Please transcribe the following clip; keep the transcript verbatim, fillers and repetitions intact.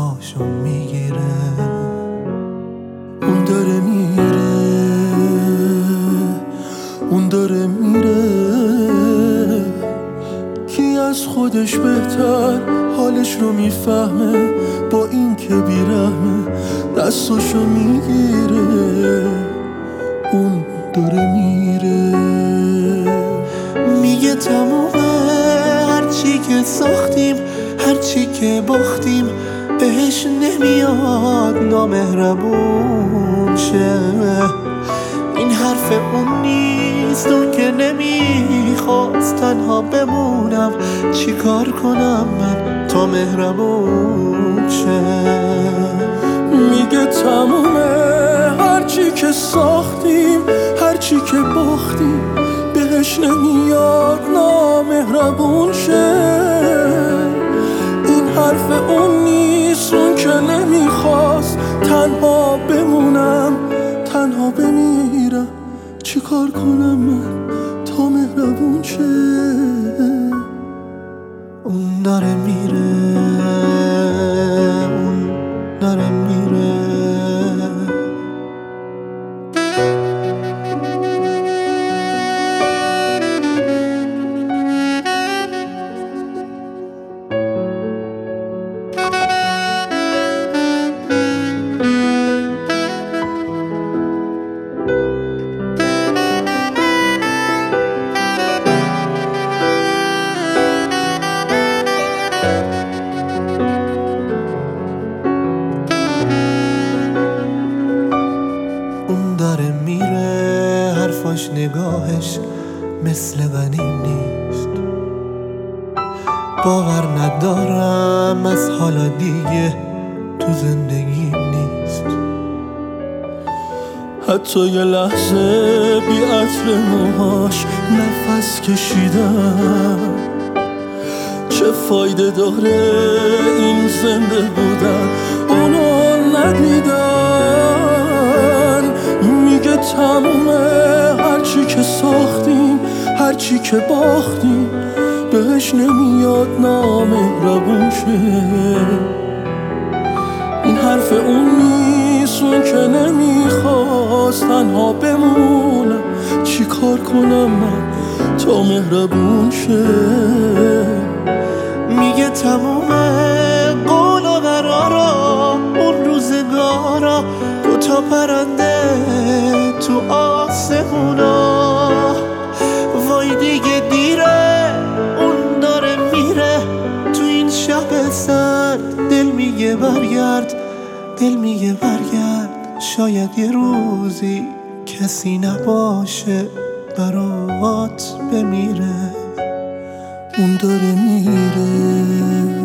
نفساشو میگیره. اون داره میره، اون داره میره. کی از خودش بهتر حالش رو میفهمه؟ با این که بیرحمه دستاشو میگیره. اون داره میره. میگه تمومه هرچی که ساختیم، هرچی که باختیم بهش نمیاد نامهربون شه. این حرف اون نیست، اون که نمیخواست تنها بمونم. چی کار کنم من تا مهربون شه؟ میگه تمومه هرچی که ساختیم، هرچی که باختیم بهش نمیاد نامهربون شه. این حرف اون نیست، اون که نمیخواست تنها بمونم. تنها بمیرم چی کار کنم من تا مهربون شه؟ اون داره میره، اون داره میره. اون داره میره، حرفاش نگاهش مثل غنیم نیست. باور ندارم از حالا دیگه تو زندگیم نیست. حتی یه لحظه بی عطر موهاش نفس کشیدم. چه فایده داره این زنده بودن اونو ندیدن. میگه تمومه هرچی که ساختیم، هرچی که باختیم بهش نمیاد نامهربون شه. این حرف اون نیست، اون که نمیخواست تنها بمونم. چی کار کنم من تا مهربون شه؟ میگه تمومه قول و قرارا، اون روزگارا، دوتا پرنده تو آسمونا. وای دیگه دیره، اون داره میره تو این شب سرد. دل میگه برگرد، دل میگه برگرد. شاید یه روزی کسی نباشه برات بمیره. اون داره میره.